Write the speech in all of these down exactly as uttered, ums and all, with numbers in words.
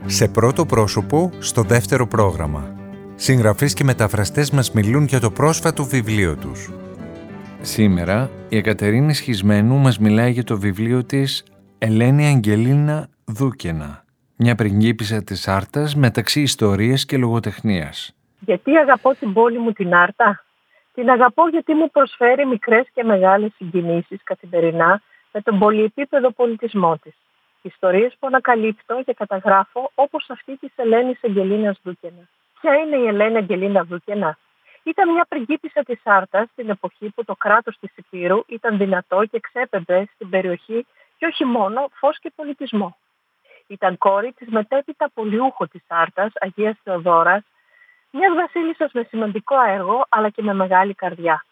Σε πρώτο πρόσωπο, στο δεύτερο πρόγραμμα. Συγγραφείς και μεταφραστές μας μιλούν για το πρόσφατο βιβλίο τους. Σήμερα, η Εκατερίνη Σχισμένου μας μιλάει για το βιβλίο της «Ελένη Αγγελίνα Δούκαινα», μια πριγκίπισσα της Άρτας μεταξύ ιστορίας και λογοτεχνίας. Γιατί αγαπώ την πόλη μου την Άρτα? Την αγαπώ γιατί μου προσφέρει μικρές και μεγάλες συγκινήσεις καθημερινά με τον πολυεπίπεδο πολιτισμό της. Ιστορίες που ανακαλύπτω και καταγράφω, όπως αυτή της Ελένης Αγγελίνας Δούκαινα. Ποια είναι η Ελένη Αγγελίνα Δούκαινα? Ήταν μια πριγκίπισσα της Άρτας στην εποχή που το κράτος της Υπήρου ήταν δυνατό και ξέπεμπε στην περιοχή και όχι μόνο φως και πολιτισμό. Ήταν κόρη της μετέπειτα πολιούχου της Άρτας, Αγίας Θεοδόρας, μιας βασίλισσας με σημαντικό έργο αλλά και με μεγάλη καρδιά.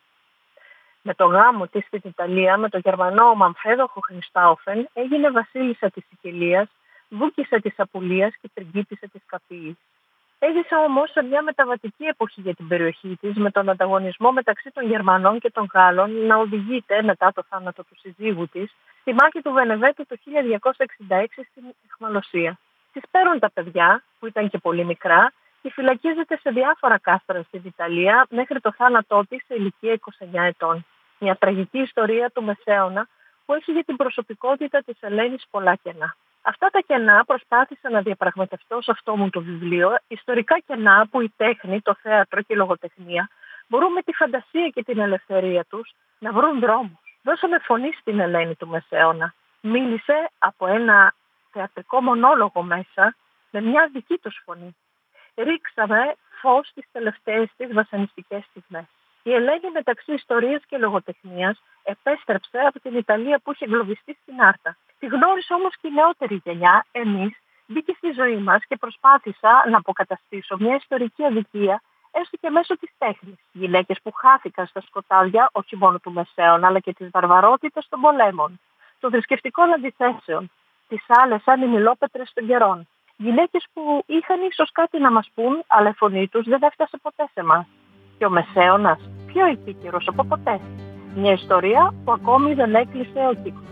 Με το γάμο της στην Ιταλία με τον Γερμανό Μανφρέδο Χοχενστάουφεν έγινε βασίλισσα της Σικελίας, δούκισσα της Απουλίας και πριγκίπισσα της Καπίης. Έζησε όμως σε μια μεταβατική εποχή για την περιοχή της, με τον ανταγωνισμό μεταξύ των Γερμανών και των Γάλλων να οδηγείται μετά το θάνατο του συζύγου της στη μάχη του Βενεβέτου το χίλια διακόσια εξήντα έξι στην Αιχμαλωσία. Της παίρνουν τα παιδιά, που ήταν και πολύ μικρά, και φυλακίζεται σε διάφορα κάστρα στην Ιταλία μέχρι το θάνατό της σε ηλικία είκοσι εννέα ετών. Μια τραγική ιστορία του Μεσαίωνα που έχει για την προσωπικότητα της Ελένης πολλά κενά. Αυτά τα κενά προσπάθησα να διαπραγματευτώ σε αυτό μου το βιβλίο, ιστορικά κενά που η τέχνη, το θέατρο και η λογοτεχνία μπορούν με τη φαντασία και την ελευθερία τους να βρουν δρόμους. Δώσαμε φωνή στην Ελένη του Μεσαίωνα. Μίλησε από ένα θεατρικό μονόλογο μέσα με μια δική τους φωνή. Ρίξαμε φως στις τελευταίες της βασανιστικές στιγμές. Η Ελένη μεταξύ ιστορίας και λογοτεχνίας επέστρεψε από την Ιταλία που είχε εγκλωβιστεί στην Άρτα. Τη γνώρισε όμως και η νεότερη γενιά, εμείς, μπήκε στη ζωή μας και προσπάθησα να αποκαταστήσω μια ιστορική αδικία έστω και μέσω της τέχνης. Γυναίκες που χάθηκαν στα σκοτάδια όχι μόνο του Μεσαίωνα αλλά και της βαρβαρότητας των πολέμων, των θρησκευτικών αντιθέσεων, τις άλλες σαν οι μιλόπετρες των καιρών. Γυναίκες που είχαν ίσως κάτι να μας πούν, αλλά η φωνή τους δεν έφτασε ποτέ σε μας. Και ο Μεσαίωνας πιο επίκαιρος από ποτέ. Μια ιστορία που ακόμη δεν έκλεισε ο κύκλος.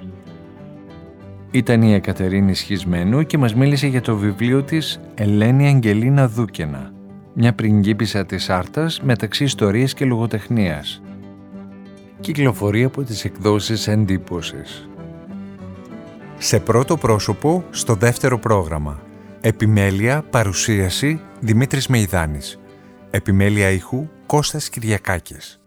Ήταν η Εκατερίνη Σχισμένου και μας μίλησε για το βιβλίο της «Ελένη Αγγελίνα Δούκαινα», μια πριγκίπισσα της Άρτας μεταξύ ιστορίας και λογοτεχνίας. Κυκλοφορεί από τις εκδόσεις Εντύπωσης. Σε πρώτο πρόσωπο, στο δεύτερο πρόγραμμα. Επιμέλεια, παρουσίαση, Δημήτρης Μεϊδάνης. Επιμέλεια ήχου, Κώστας Κυριακάκης.